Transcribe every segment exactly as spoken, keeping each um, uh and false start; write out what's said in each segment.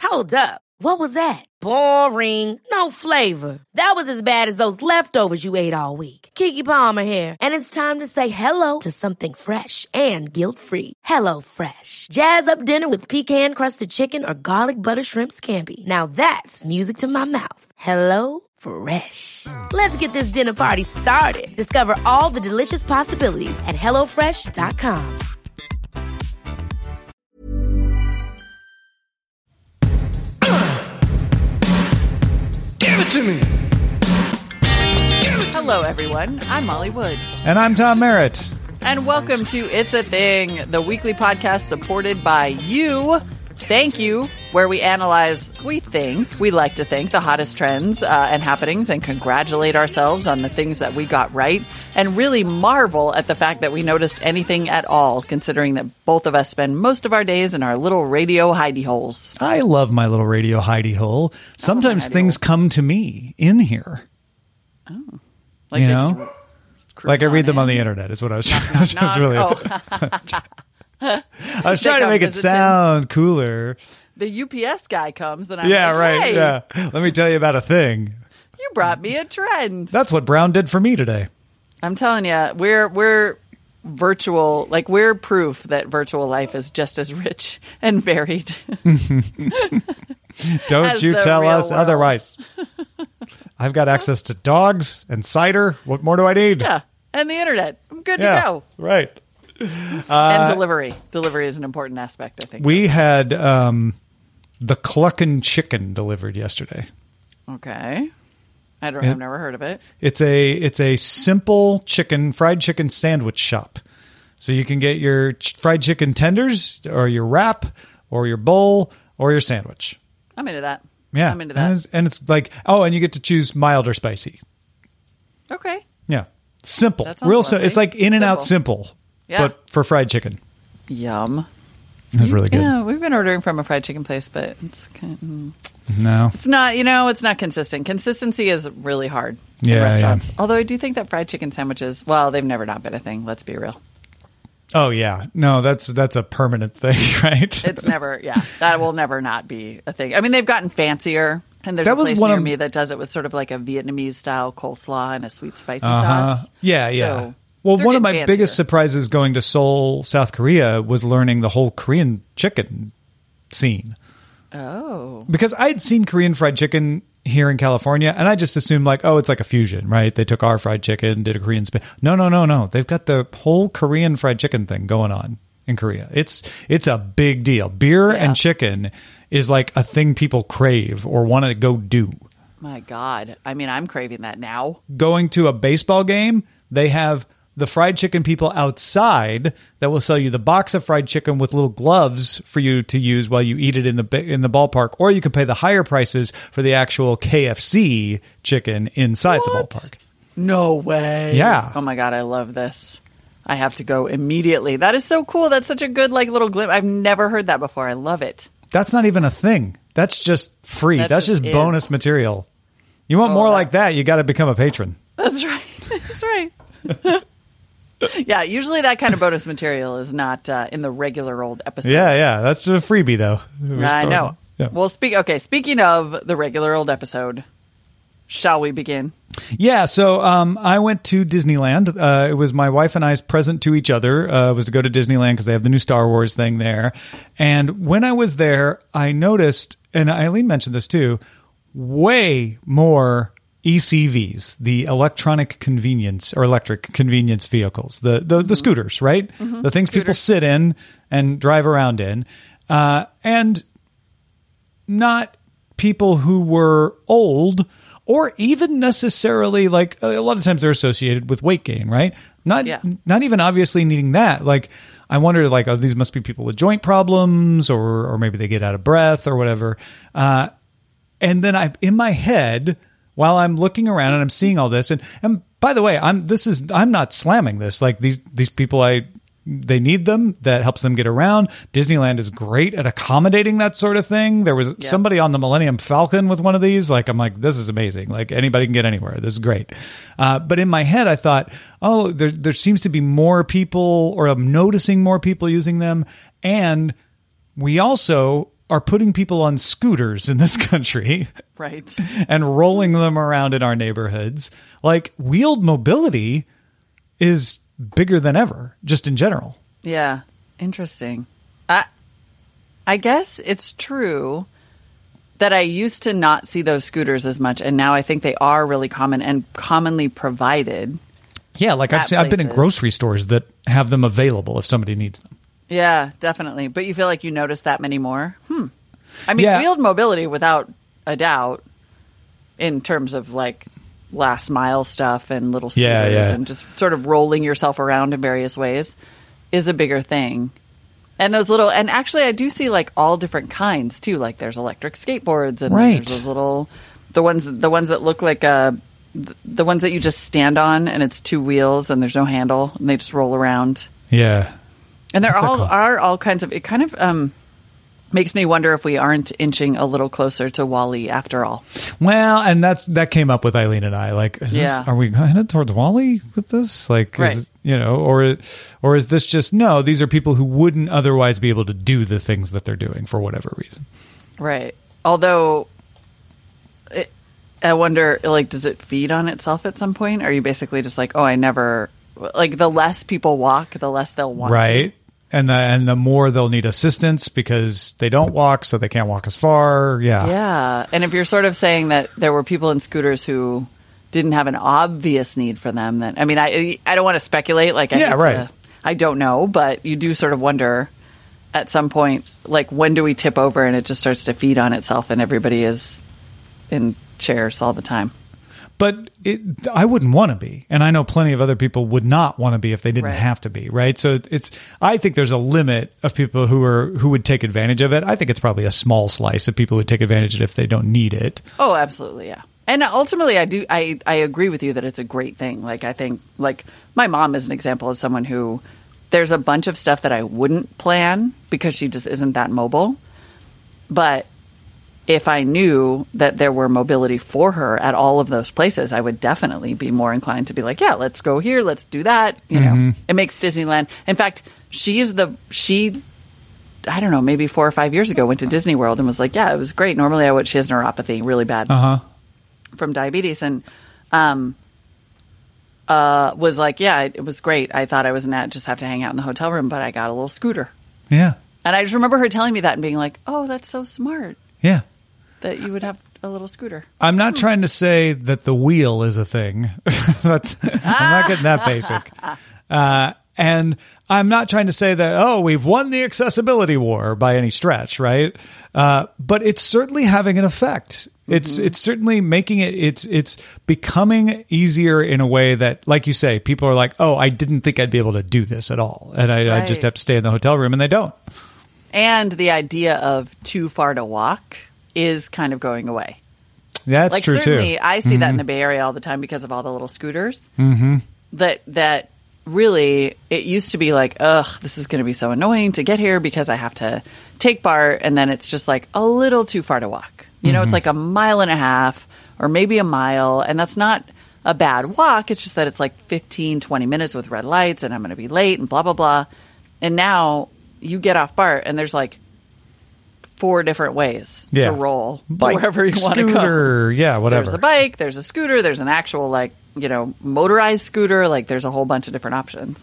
Hold up. What was that? Boring. No flavor. That was as bad as those leftovers you ate all week. Keke Palmer here, and it's time to say hello to something fresh and guilt-free. Hello Fresh. Jazz up dinner with pecan-crusted chicken or garlic butter shrimp scampi. Now that's music to my mouth. Hello Fresh. Let's get this dinner party started. Discover all the delicious possibilities at hello fresh dot com. Give it to me. Hello, everyone. I'm Molly Wood. And I'm Tom Merritt. And welcome to It's a Thing, the weekly podcast supported by you. Thank you, where we analyze, we think, we like to think, the hottest trends uh, and happenings and congratulate ourselves on the things that we got right and really marvel at the fact that we noticed anything at all, considering that both of us spend most of our days in our little radio hidey holes. I love my little radio hidey hole. Sometimes hidey things hole. come to me in here. Oh. Like you they know? just Like I read them in. on the internet is what I was Knock, trying I was knock, really knock. Oh. I was They trying to come make it visit him. sound cooler. The U P S guy comes, and I'm Yeah, like, right. hey, Yeah. Let me tell you about a thing. you brought me a trend. That's what Brown did for me today. I'm telling you, we're we're virtual, like we're proof that virtual life is just as rich and varied. Don't As you the tell real us world. otherwise. I've got access to dogs and cider. What more do I need? Yeah, and the internet. I'm good Yeah, to go. right. and delivery. Delivery is an important aspect, I think. We had um, the Cluckin' Chicken delivered yesterday. Okay. I don't. Yeah. I've never heard of it. It's a it's a simple chicken fried chicken sandwich shop. So you can get your ch- fried chicken tenders or your wrap or your bowl or your sandwich. I'm into that. Yeah, I'm into that. And it's, and it's like oh, and you get to choose mild or spicy. Okay. Yeah, simple, That sounds real simple. lovely. It's like In and Out simple, Yeah. but for fried chicken. Yum. It's really good. Yeah, we've been ordering from a fried chicken place, but it's kind of, mm. No, It's not, you know, it's not consistent. Consistency is really hard in Yeah, restaurants. yeah. Although I do think that fried chicken sandwiches, well, they've never not been a thing. Let's be real. oh yeah, no, that's that's a permanent thing, right? It's never, yeah, that will never not be a thing. I mean, they've gotten fancier, and there's That a was place one near of- me that does it with sort of like a Vietnamese style coleslaw and a sweet spicy Uh-huh. sauce. Yeah, yeah. So well, they're one of my getting biggest fancier. surprises going to Seoul, South Korea, was learning the whole Korean chicken scene. Oh, Because I'd seen Korean fried chicken here in California, and I just assumed like, oh, it's like a fusion, right? They took our fried chicken, did a Korean spin. No, no, no, no. They've got the whole Korean fried chicken thing going on in Korea. It's it's a big deal. Beer Yeah. and chicken is like a thing people crave or want to go do. my God. I mean, I'm craving that now. Going to a baseball game, they have the fried chicken people outside that will sell you the box of fried chicken with little gloves for you to use while you eat it in the ba- in the ballpark, or you can pay the higher prices for the actual K F C chicken inside the What? ballpark. No way. Yeah. Oh my God, I love this. I have to go immediately. That is so cool. That's such a good like little glimpse. I've never heard that before. I love it. That's not even a thing. That's just free. That That's just just is. bonus material. You want Oh, more that- like that, you got to become a patron. That's right. That's right. Yeah, usually that kind of bonus material is not uh, in the regular old episode. Yeah, yeah. That's a freebie, though. I know. Yeah. Well, speak. Okay, speaking of the regular old episode, shall we begin? Yeah, so um, I went to Disneyland. Uh, it was my wife and I's present to each other. Uh, was to go to Disneyland because they have the new Star Wars thing there. And when I was there, I noticed, and Eileen mentioned this too, way more E C Vs, the electronic convenience or electric convenience vehicles, the the, the scooters, right? The things people Scooters. sit in and drive around in, uh, and not people who were old or even necessarily like a lot of times they're associated with weight gain, right? Not Yeah. not even obviously needing that. Like I wondered, like, oh, these must be people with joint problems, or or maybe they get out of breath or whatever. Uh, and then I, in my head, while I'm looking around and I'm seeing all this, and and by the way, I'm this is I'm not slamming this. Like these these people, I they need them. That helps them get around. Disneyland is great at accommodating that sort of thing. There was Yeah. somebody on the Millennium Falcon with one of these. Like I'm like, this is amazing. Like anybody can get anywhere. This is great. Uh, but in my head, I thought, oh, there there seems to be more people, or I'm noticing more people using them, and we also are putting people on scooters in this country. Right. And rolling them around in our neighborhoods. Like, wheeled mobility is bigger than ever, just in general. Yeah. Interesting. I, I guess it's true that I used to not see those scooters as much, and now I think they are really common and commonly provided. Yeah, like I've seen, I've been in grocery stores that have them available if somebody needs them. Yeah, definitely. But you feel like you notice that many more? Hmm. I mean, Yeah. wheeled mobility, without a doubt, in terms of like last mile stuff and little scooters Yeah, yeah. and just sort of rolling yourself around in various ways, is a bigger thing. And those little, and actually I do see like all different kinds too. Like there's electric skateboards and Right. there's those little, the ones, the ones that look like a, the ones that you just stand on and it's two wheels and there's no handle and they just roll around. Yeah. And there What's that all called? are all kinds of, it kind of um, makes me wonder if we aren't inching a little closer to WALL-E after all. Well, and that's that came up with Eileen and I. Like, is Yeah. this, are we headed towards WALL-E with this? Like, Right. is, you know, or or is this just no? These are people who wouldn't otherwise be able to do the things that they're doing for whatever reason. Right. Although, it, I wonder, like, does it feed on itself at some point? Or are you basically just like, oh, I never, like, the less people walk, the less they'll want Right. to. And the and the more they'll need assistance because they don't walk, so they can't walk as far. Yeah. Yeah. And if you're sort of saying that there were people in scooters who didn't have an obvious need for them, then, I mean, I I don't want to speculate. Like, I Yeah, hate right. to- I don't know, but you do sort of wonder at some point, like, when do we tip over and it just starts to feed on itself and everybody is in chairs all the time? But it, I wouldn't want to be, and I know plenty of other people would not want to be if they didn't Right. have to be, right? So it's. I think there's a limit of people who are who would take advantage of it. I think it's probably a small slice of people who would take advantage of it if they don't need it. Oh, absolutely, yeah. And ultimately, I do. I, I agree with you that it's a great thing. Like, I think, like, my mom is an example of someone who there's a bunch of stuff that I wouldn't plan because she just isn't that mobile. But if I knew that there were mobility for her at all of those places, I would definitely be more inclined to be like, yeah, let's go here, let's do that. You know, it makes Disneyland. In fact, she is the she. I don't know, maybe four or five years ago, went to Disney World and was like, yeah, it was great. Normally, I would. She has neuropathy, really bad. Uh huh. From diabetes, and um uh was like, yeah, it, it was great. I thought I was not just have to hang out in the hotel room, but I got a little scooter. Yeah. And I just remember her telling me that and being like, oh, that's so smart Yeah. that you would have a little scooter. I'm not trying to say that the wheel is a thing. That's, I'm not getting that basic. Uh, and I'm not trying to say that, oh, we've won the accessibility war by any stretch, right? Uh, but it's certainly having an effect. It's it's certainly making it, it's it's becoming easier in a way that, like you say, people are like, oh, I didn't think I'd be able to do this at all. And I, I just Right. have to stay in the hotel room, and they don't. And the idea of too far to walk is kind of going away. That's like true, certainly, too. I see that in the Bay Area all the time because of all the little scooters. Mm-hmm. That that really, it used to be like, ugh, this is going to be so annoying to get here because I have to take BART, and then it's just like a little too far to walk. You know, it's like a mile and a half or maybe a mile, and that's not a bad walk. It's just that it's like fifteen, twenty minutes with red lights, and I'm going to be late and blah, blah, blah. And now you get off BART, and there's like four different ways Yeah. to roll to Bike, wherever you want to go. scooter, yeah, whatever. There's a bike, there's a scooter, there's an actual, like, you know, motorized scooter. Like, there's a whole bunch of different options.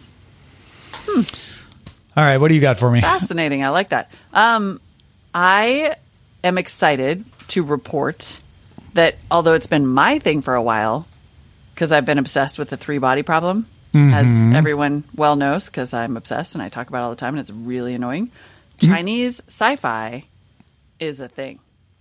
All right, what do you got for me? Fascinating. I like that. Um, I am excited to report that although it's been my thing for a while, because I've been obsessed with the three body problem, as everyone well knows, because I'm obsessed and I talk about it all the time, and it's really annoying. Chinese sci-fi is a thing.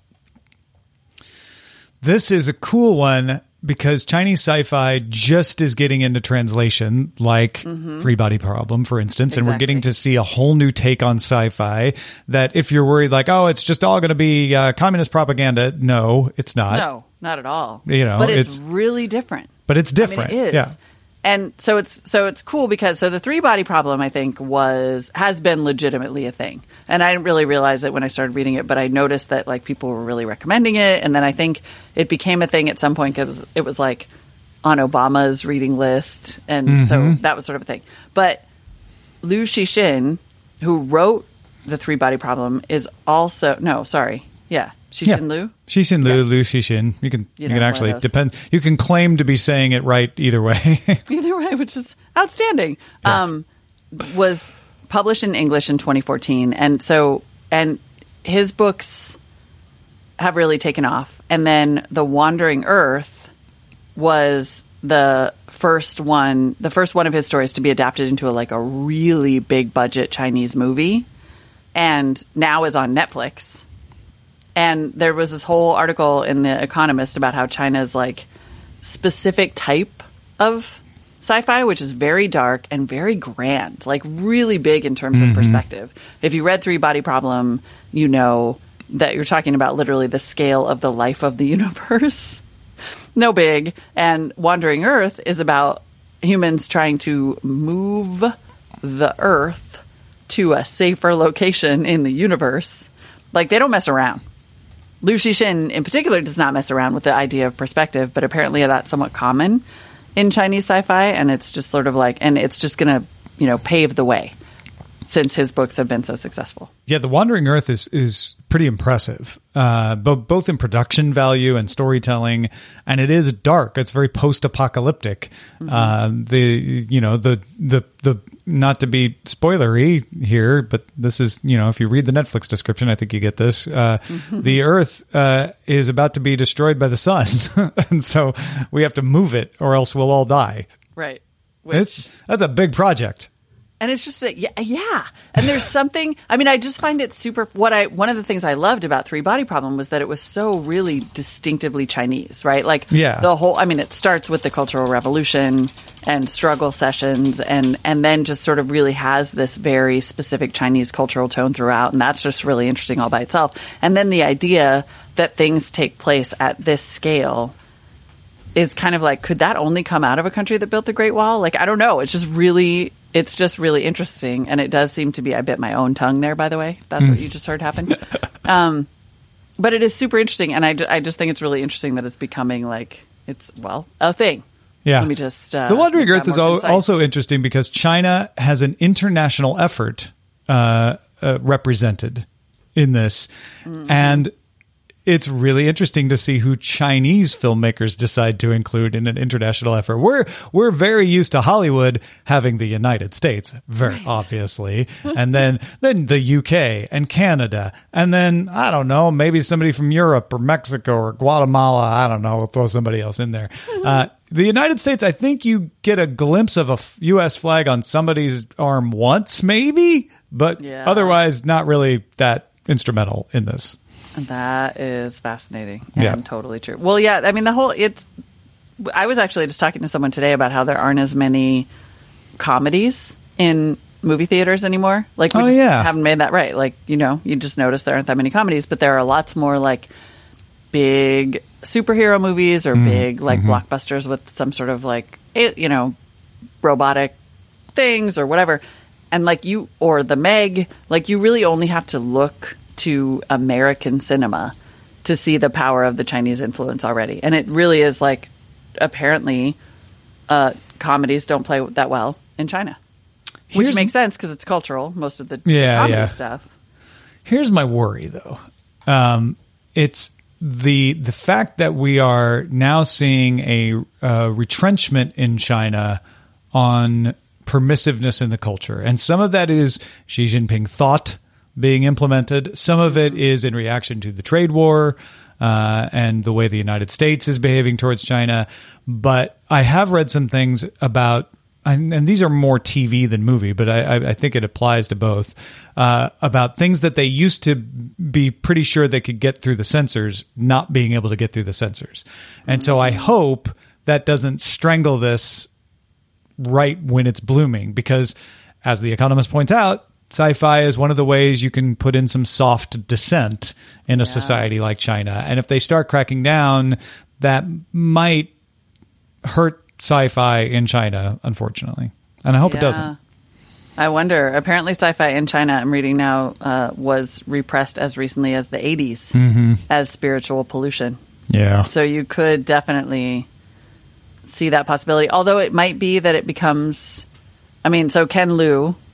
This is a cool one because Chinese sci-fi just is getting into translation, like Three Body Problem, for instance. And we're getting Exactly. to see a whole new take on sci-fi that if you're worried like, oh, it's just all going to be uh, communist propaganda. No, it's not. No, not at all. You know, but it's, it's- really different. But it's different. I mean, it is. Yeah. And so it's so it's cool because so the three body problem, I think, was has been legitimately a thing. And I didn't really realize it when I started reading it, but I noticed that like people were really recommending it, and then I think it became a thing at some point because it was like on Obama's reading list, and so that was sort of a thing. But Liu Cixin, who wrote The Three Body Problem is also no, sorry, yeah, Cixin Yeah. Liu. Cixin Liu, Yes. Liu Cixin. You can You you, know, can one actually of those. depend. You can claim to be saying it right either way. Either way, which is outstanding. Um, was published in English in twenty fourteen, and so and his books have really taken off. And then The Wandering Earth was the first one, the first one of his stories to be adapted into a, like a really big budget Chinese movie, and now is on Netflix. And there was this whole article in The Economist about how China's like specific type of sci-fi, which is very dark and very grand, like really big in terms of perspective. If you read Three Body Problem, you know that you're talking about literally the scale of the life of the universe. No big. And Wandering Earth is about humans trying to move the Earth to a safer location in the universe. Like, they don't mess around. Liu Cixin, in particular, does not mess around with the idea of perspective, but apparently that's somewhat common in Chinese sci-fi, and it's just sort of like, and it's just going to, you know, pave the way since his books have been so successful. Yeah, The Wandering Earth is is pretty impressive, uh, both both in production value and storytelling, and it is dark. It's very post-apocalyptic. Mm-hmm. Uh, the you know the the the not to be spoilery here, but this is you know if you read the Netflix description, I think you get this. Uh, mm-hmm. The Earth uh, is about to be destroyed by the sun, and so we have to move it, or else we'll all die. Right. Which... It's that's a big project. And it's just that, yeah, yeah. And there's something, I mean, I just find it super, what I, one of the things I loved about Three Body Problem was that it was so really distinctively Chinese, right? Like, yeah. the whole, I mean, it starts with the Cultural Revolution and struggle sessions, and, and then just sort of really has this very specific Chinese cultural tone throughout. And that's just really interesting all by itself. And then the idea that things take place at this scale is kind of like, could that only come out of a country that built the Great Wall? Like, I don't know. It's just really... It's just really interesting, and it does seem to be, I bit my own tongue there, by the way. That's what you just heard happen. Um, but it is super interesting, and I, ju- I just think it's really interesting that it's becoming like, it's, well, a thing. Yeah. Let me just... Uh, the Wandering make Earth that is more al- concise. also interesting because China has an international effort uh, uh, represented in this. Mm-hmm. And it's really interesting to see who Chinese filmmakers decide to include in an international effort. We're we're very used to Hollywood having the United States, very right. obviously, and then then the U K and Canada, and then I don't know, maybe somebody from Europe or Mexico or Guatemala. I don't know. We'll throw somebody else in there. Uh, the United States, I think you get a glimpse of a U S flag on somebody's arm once, maybe, but yeah. otherwise not really that instrumental in this. That is fascinating and yeah. totally true. Well, yeah, I mean, the whole, it's, I was actually just talking to someone today about how there aren't as many comedies in movie theaters anymore. Like, we oh, just yeah. haven't made that right. Like, you know, you just notice there aren't that many comedies, but there are lots more like big superhero movies or mm, big like mm-hmm. blockbusters with some sort of like, you know, robotic things or whatever. And like you, or the Meg, like you really only have to look to American cinema to see the power of the Chinese influence already. And it really is like, apparently, uh, comedies don't play that well in China. Which Here's, makes sense because it's cultural, most of the yeah, comedy yeah. stuff. Here's my worry, though. Um, it's the the fact that we are now seeing a uh, retrenchment in China on permissiveness in the culture. And some of that is Xi Jinping thought being implemented. Some of it is in reaction to the trade war uh, and the way the United States is behaving towards China. But I have read some things about, and, and these are more T V than movie, but I, I think it applies to both, uh, about things that they used to be pretty sure they could get through the censors, not being able to get through the censors. And so I hope that doesn't strangle this right when it's blooming, because as The Economist points out, sci-fi is one of the ways you can put in some soft dissent in a yeah. society like China. And if they start cracking down, that might hurt sci-fi in China, unfortunately. And I hope yeah. it doesn't. I wonder. Apparently sci-fi in China, I'm reading now, uh, was repressed as recently as the eighties mm-hmm. as spiritual pollution. Yeah. So you could definitely see that possibility. Although it might be that it becomes... I mean, so Ken Liu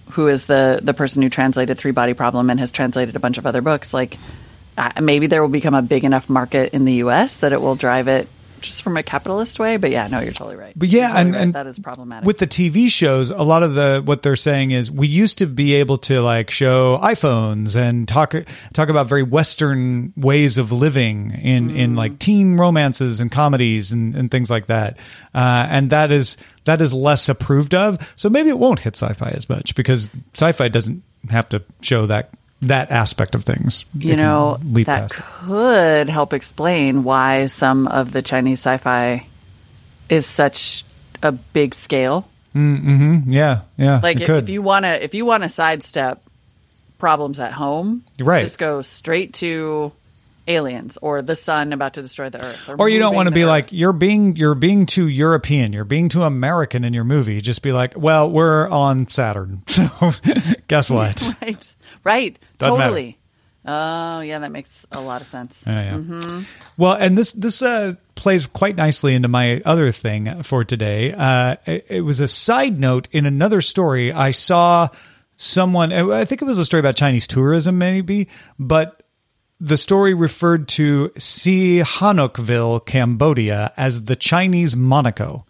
who is the the person who translated Three Body Problem and has translated a bunch of other books, like uh, maybe there will become a big enough market in the U S that it will drive it just from a capitalist way. But yeah, no, you're totally right. But yeah, totally and, right. and that is problematic. With the T V shows, a lot of the what they're saying is we used to be able to like show iPhones and talk talk about very Western ways of living in, mm. in like teen romances and comedies and, and things like that. Uh, and that is that is less approved of. So maybe it won't hit sci-fi as much because sci-fi doesn't have to show that that aspect of things. You know, that past. could help explain why some of the Chinese sci-fi is such a big scale. Mm-hmm. Yeah, yeah. Like if, if you want to, if you want to sidestep problems at home, right. just go straight to aliens or the sun about to destroy the earth. Or, or you don't want to be earth. like, you're being you're being too European, you're being too American in your movie. Just be like, well, we're on Saturn. So guess what? Right. Right. Doesn't totally. Oh, yeah, that makes a lot of sense. Yeah, yeah. Mm-hmm. Well, and this this uh, plays quite nicely into my other thing for today. Uh, it, it was a side note in another story. I saw someone, I think it was a story about Chinese tourism maybe, but the story referred to Sihanoukville, Cambodia, as the Chinese Monaco.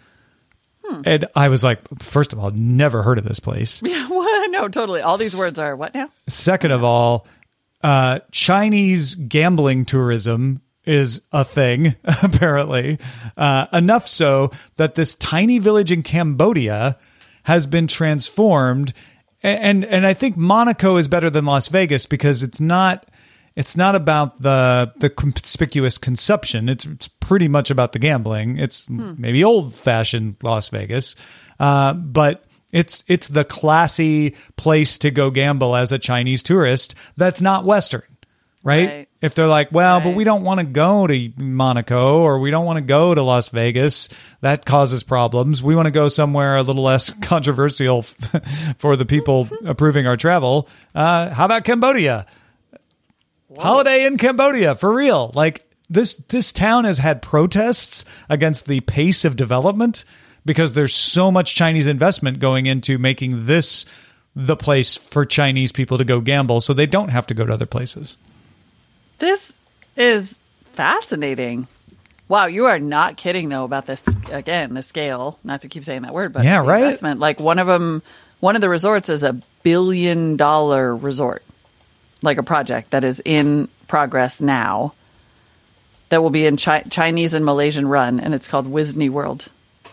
Hmm. And I was like, first of all, never heard of this place. Yeah, what? No, totally. All these words are what now? Second of all, uh, Chinese gambling tourism is a thing, apparently. Uh, enough so that this tiny village in Cambodia has been transformed. And, and, and I think Monaco is better than Las Vegas because it's not... It's not about the the conspicuous consumption. It's, it's pretty much about the gambling. It's hmm. maybe old-fashioned Las Vegas, uh, but it's it's the classy place to go gamble as a Chinese tourist that's not Western, right? right. If they're like, well, right. but we don't want to go to Monaco or we don't want to go to Las Vegas, that causes problems. We want to go somewhere a little less controversial for the people approving our travel. Uh, how about Cambodia? Whoa. Holiday in Cambodia, for real. Like this, this town has had protests against the pace of development because there's so much Chinese investment going into making this the place for Chinese people to go gamble so they don't have to go to other places. This is fascinating. Wow, you are not kidding though about this, again, the scale, not to keep saying that word, but yeah, the right? investment. Like one of them, one of the resorts is a billion dollar resort. Like a project that is in progress now that will be in Chi- Chinese and Malaysian run, and it's called Disney World.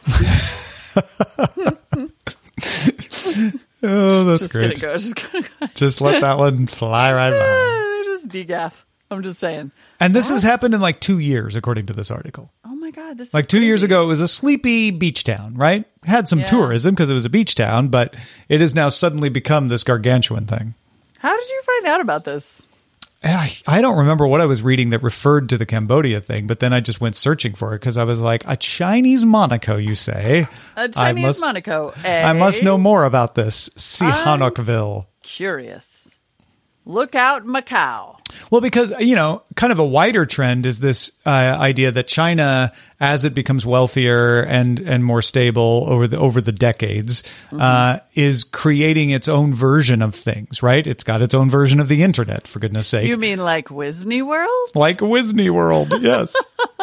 Oh, that's just great. Gonna go, just gonna go. Just let that one fly right by. Just degaff. I'm just saying. And this that's... has happened in like two years, according to this article. Oh my God. This like is two crazy. years ago, it was a sleepy beach town, right? Had some yeah. tourism because it was a beach town, but it has now suddenly become this gargantuan thing. How did you find out about this? I, I don't remember what I was reading that referred to the Cambodia thing, but then I just went searching for it because I was like, a Chinese Monaco, you say? A Chinese must, Monaco, eh? I must know more about this. Sihanoukville. Curious. Look out, Macau. Well, because, you know, kind of a wider trend is this uh, idea that China, as it becomes wealthier and, and more stable over the over the decades, mm-hmm. uh, is creating its own version of things, right? It's got its own version of the internet, for goodness sake. You mean like Disney World? Like Disney World, yes.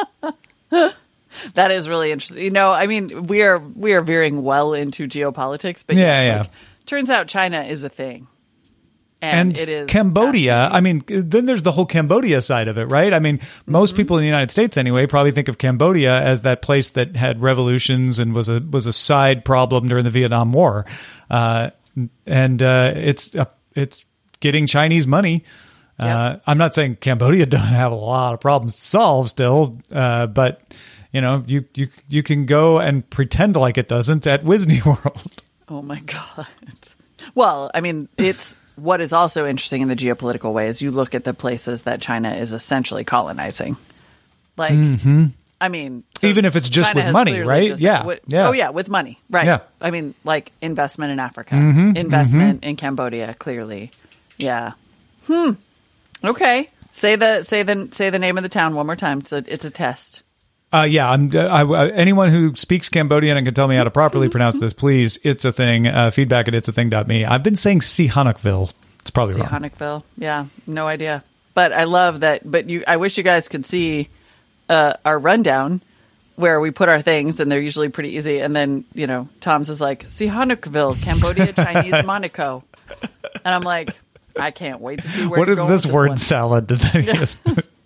That is really interesting. You know, I mean, we are we are veering well into geopolitics, but yeah, yes, yeah. Like, turns out China is a thing. And, and it is Cambodia, I mean, then there's the whole Cambodia side of it, right? I mean, most mm-hmm. people in the United States anyway probably think of Cambodia as that place that had revolutions and was a was a side problem during the Vietnam War. Uh, and uh, it's uh, it's getting Chinese money. Uh, yep. I'm not saying Cambodia doesn't have a lot of problems to solve still, uh, but you know, you, you you can go and pretend like it doesn't at Disney World. Oh my God. Well, I mean, it's what is also interesting in the geopolitical way is you look at the places that China is essentially colonizing. Like, mm-hmm. I mean, so even if it's just China with money, right? Just, yeah. with, yeah. Oh, yeah, with money. Right. Yeah. I mean, like investment in Africa, mm-hmm. investment mm-hmm. in Cambodia, clearly. Yeah. Hmm. Okay. Say the say the say the name of the town one more time. It's a it's a test. Uh, yeah, I'm, I, I, anyone who speaks Cambodian and can tell me how to properly pronounce this, please, it's a thing. Uh, feedback at it's a thing dot me. I've been saying Sihanoukville. It's probably wrong. Sihanoukville. Yeah, no idea. But I love that. But you, I wish you guys could see uh, our rundown where we put our things, and they're usually pretty easy. And then, you know, Tom's is like, Sihanoukville, Cambodia, Chinese, Monaco. And I'm like, I can't wait to see where What you're is going this with word one. salad? Did I just...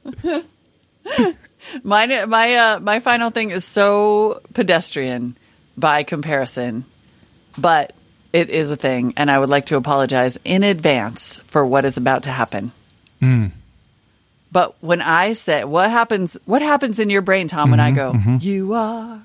My my uh, my final thing is so pedestrian by comparison, but it is a thing, and I would like to apologize in advance for what is about to happen. Mm. But when I say what happens, what happens in your brain, Tom? When Mm-hmm, I go, mm-hmm. you are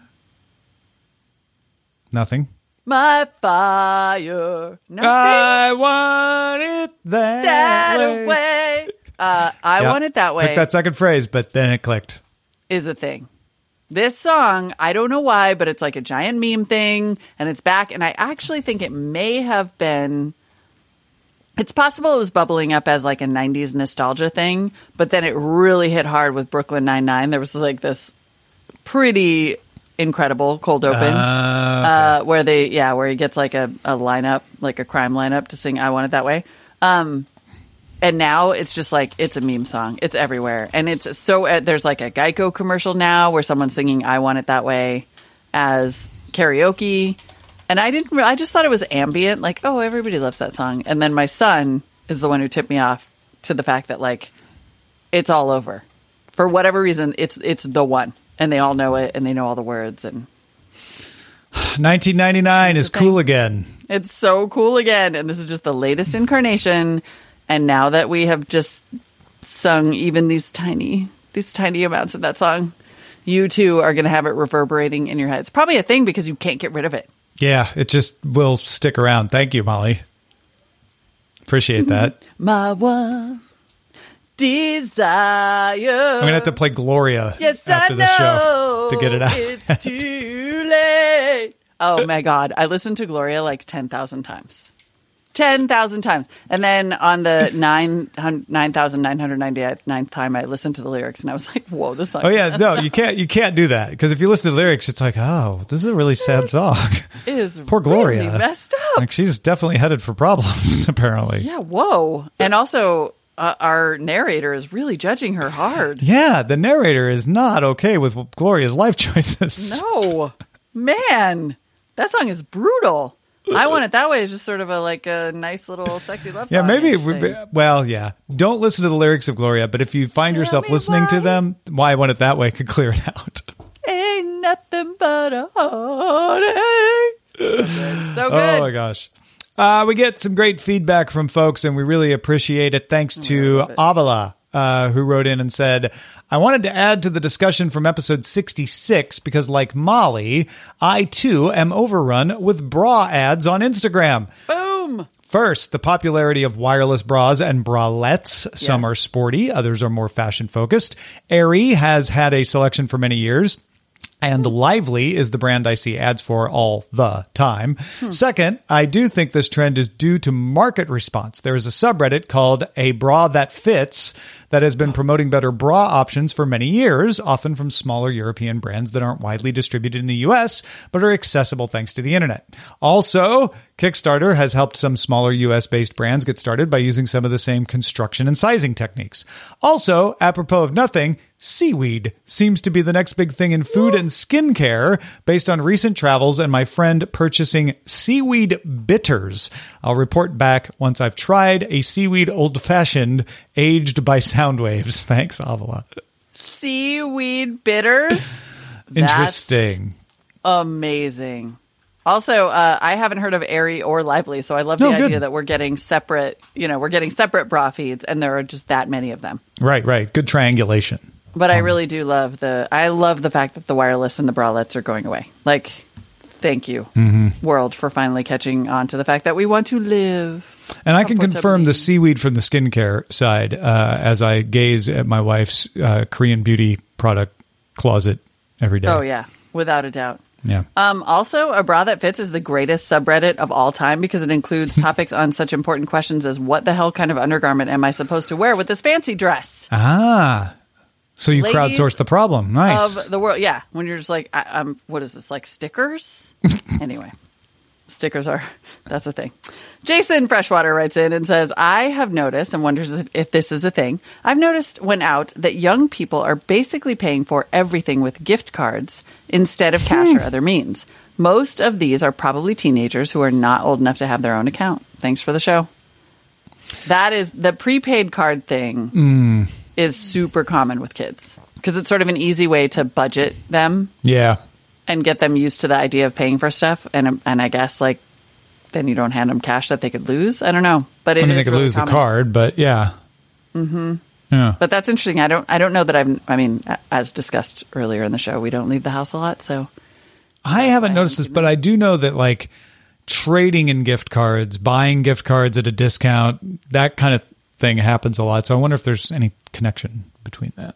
Nothing. my fire. Nothing I want it that, that way. way. Uh, I Yep. want it that way. Took that second phrase, but then it clicked. Is a thing. This song, I don't know why, but it's like a giant meme thing, and it's back. And I actually think it may have been. It's possible it was bubbling up as like a nineties nostalgia thing, but then it really hit hard with Brooklyn Nine-Nine. There was like this pretty incredible cold open Uh, uh, where they, yeah, where he gets like a, a lineup, like a crime lineup to sing "I Want It That Way." Um, And now it's just like, it's a meme song. It's everywhere. And it's so, uh, there's like a Geico commercial now where someone's singing I Want It That Way as karaoke. And I didn't, re- I just thought it was ambient. Like, oh, everybody loves that song. And then my son is the one who tipped me off to the fact that like, it's all over. For whatever reason, it's, it's the one. And they all know it and they know all the words. And nineteen ninety-nine is the thing. cool again. it's so cool again. And this is just the latest incarnation. And now that we have just sung even these tiny, these tiny amounts of that song, you too are going to have it reverberating in your head. It's probably a thing because you can't get rid of it. Yeah, it just will stick around. Thank you, Molly. Appreciate that. My one desire. I'm going to have to play Gloria Yes, after I the show know to get it out. It's too late. Oh my God. I listened to Gloria like ten thousand times. ten thousand times. And then on the nine thousand nine hundred ninety-ninth time, I listened to the lyrics and I was like, whoa, this song. Oh yeah, no, you can't you can't do that because if you listen to the lyrics, it's like, oh, this is a really sad song. is Poor Gloria. really messed up. Like she's definitely headed for problems, apparently. Yeah, whoa. And also, uh, our narrator is really judging her hard. Yeah, the narrator is not okay with Gloria's life choices. No, man, that song is brutal. I Want It That Way is just sort of a like a nice little sexy love song. Yeah, maybe. It actually. would be, well, yeah. Don't listen to the lyrics of Gloria, but if you find Tell yourself me listening to why. them, Why I Want It That Way could clear it out. Ain't nothing but a heartache. So good. So good. Oh my gosh. Uh, we get some great feedback from folks, and we really appreciate it. Thanks to love it. Avala, uh, who wrote in and said, I wanted to add to the discussion from episode sixty-six because, like Molly, I too am overrun with bra ads on Instagram. Boom. First, the popularity of wireless bras and bralettes. Some Yes. are sporty, others are more fashion focused. Aerie has had a selection for many years. And Lively is the brand I see ads for all the time. Second, I do think this trend is due to market response. There is a subreddit called A Bra That Fits that has been promoting better bra options for many years, often from smaller European brands that aren't widely distributed in the U S, but are accessible thanks to the internet. Also, Kickstarter has helped some smaller U S-based brands get started by using some of the same construction and sizing techniques. Also, apropos of nothing, seaweed seems to be the next big thing in food and skincare based on recent travels and my friend purchasing seaweed bitters. I'll report back once I've tried a seaweed old-fashioned aged by sound waves. Thanks, Avala. Seaweed bitters. Interesting. That's amazing. Also, uh, I haven't heard of Aerie or Lively, so I love the No, good. idea that we're getting separate, you know, we're getting separate bra feeds, and there are just that many of them. Right, right. Good triangulation. But I really do love the, I love the fact that the wireless and the bralettes are going away. Like, thank you, Mm-hmm. world, for finally catching on to the fact that we want to live. And I can confirm the comfortably. seaweed from the skincare side uh, as I gaze at my wife's uh, Korean beauty product closet every day. Oh, yeah, without a doubt. Yeah. Um, also, A Bra That Fits is the greatest subreddit of all time because it includes topics on such important questions as what the hell kind of undergarment am I supposed to wear with this fancy dress? Ah. So you ladies crowdsource the problem. Nice. of the world. Yeah, when you're just like, I, I'm. What is this, like stickers? Anyway, stickers are, that's a thing. Jason Freshwater writes in and says, I have noticed, and wonders if, if this is a thing, I've noticed when out that young people are basically paying for everything with gift cards instead of cash or other means. Most of these are probably teenagers who are not old enough to have their own account. Thanks for the show. That is, the prepaid card thing Mm. is super common with kids because it's sort of an easy way to budget them Yeah. and get them used to the idea of paying for stuff. And and I guess like then you don't hand them cash that they could lose. I don't know, but it I mean, is they could really lose common. the card, but yeah. Mm-hmm. Yeah. But that's interesting. I don't I don't know that I've. I mean, as discussed earlier in the show, we don't leave the house a lot, so I haven't why I noticed this, think but I do know that like trading in gift cards, buying gift cards at a discount, that kind of thing happens a lot. So I wonder if there's any connection between that.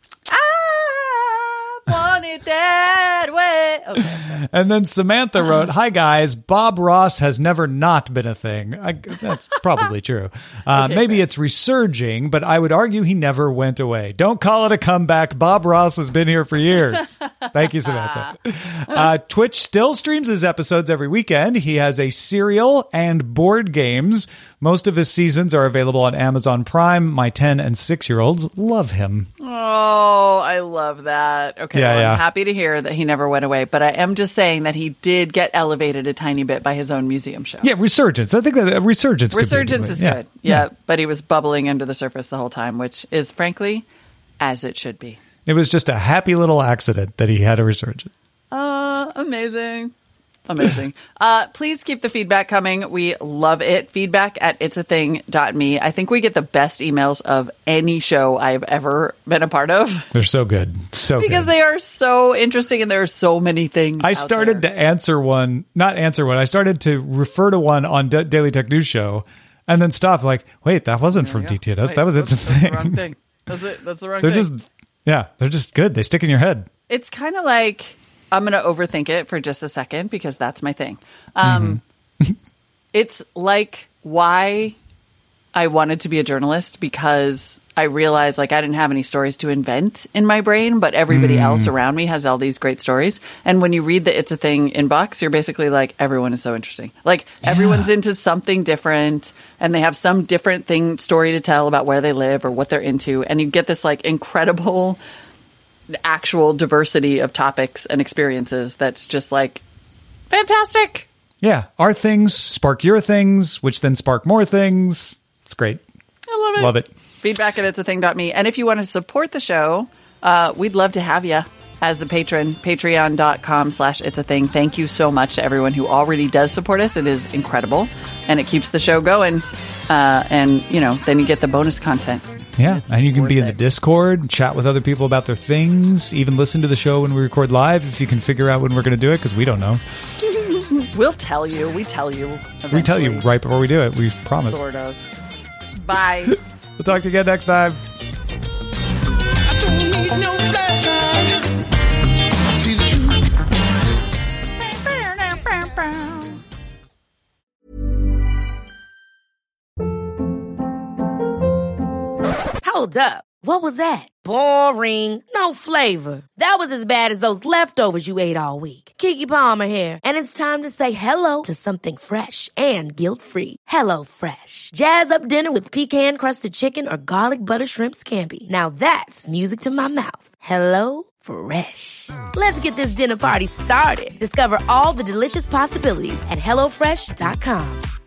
I want it that way. Okay, I'm sorry. And then Samantha wrote, "Hi guys, Bob Ross has never not been a thing." I, that's probably true. Uh, Okay, maybe great. it's resurging, but I would argue he never went away. Don't call it a comeback. Bob Ross has been here for years. Thank you, Samantha. Uh, Twitch still streams his episodes every weekend. He has a serial and board games. Most of his seasons are available on Amazon Prime. My ten and six year olds love him. Oh, I love that. Okay, Yeah, well, yeah. I'm happy to hear that he never went away, but I am just saying that he did get elevated a tiny bit by his own museum show. Yeah, resurgence. I think that a resurgence. could be a good Resurgence way. is Yeah. good. Yeah, but he was bubbling under the surface the whole time, which is frankly as it should be. It was just a happy little accident that he had a resurgence. Uh, amazing. Amazing. Uh, please keep the feedback coming. We love it. Feedback at its a thing dot me. I think we get the best emails of any show I've ever been a part of They're so good. So because good. they are so interesting and there are so many things. I out started there. to answer one, not answer one. I started to refer to one on Da- Daily Tech News Show and then stop like, wait, that wasn't from Yeah. D T N S. Wait, that was It's a that's, that's the wrong Thing. thing. That's it. That's the wrong They're thing. just, yeah, they're just good. They stick in your head. It's kind of like, I'm going to overthink it for just a second because that's my thing. Um, Mm-hmm. It's like why I wanted to be a journalist because I realized like I didn't have any stories to invent in my brain, but everybody Mm. else around me has all these great stories. And when you read the It's a Thing inbox, you're basically like, everyone is so interesting. Like everyone's into something different and they have some different thing story to tell about where they live or what they're into. And you get this like incredible actual diversity of topics and experiences that's just like fantastic. Yeah. Our things spark your things, which then spark more things. It's great. I love it. Love it. Feedback at it's a thing dot me. And if you want to support the show, uh, we'd love to have you as a patron. Patreon.com slash it's a thing. Thank you so much to everyone who already does support us. It is incredible. And it keeps the show going. Uh, and, you know, then you get the bonus content. Yeah. It's And you can be in worth the it. Discord, chat with other people about their things, even listen to the show when we record live if you can figure out when we're going to do it, because we don't know. We'll tell you. We tell you. We tell you eventually. right before we do it. We promise. Sort of. Bye. We'll talk to you again next time. I don't need no flashlight. See the truth. Hold up. What was that? Boring. No flavor. That was as bad as those leftovers you ate all week. Keke Palmer here, and it's time to say hello to something fresh and guilt-free. Hello Fresh. Jazz up dinner with pecan-crusted chicken or garlic butter shrimp scampi. Now that's music to my mouth. Hello Fresh. Let's get this dinner party started. Discover all the delicious possibilities at hello fresh dot com.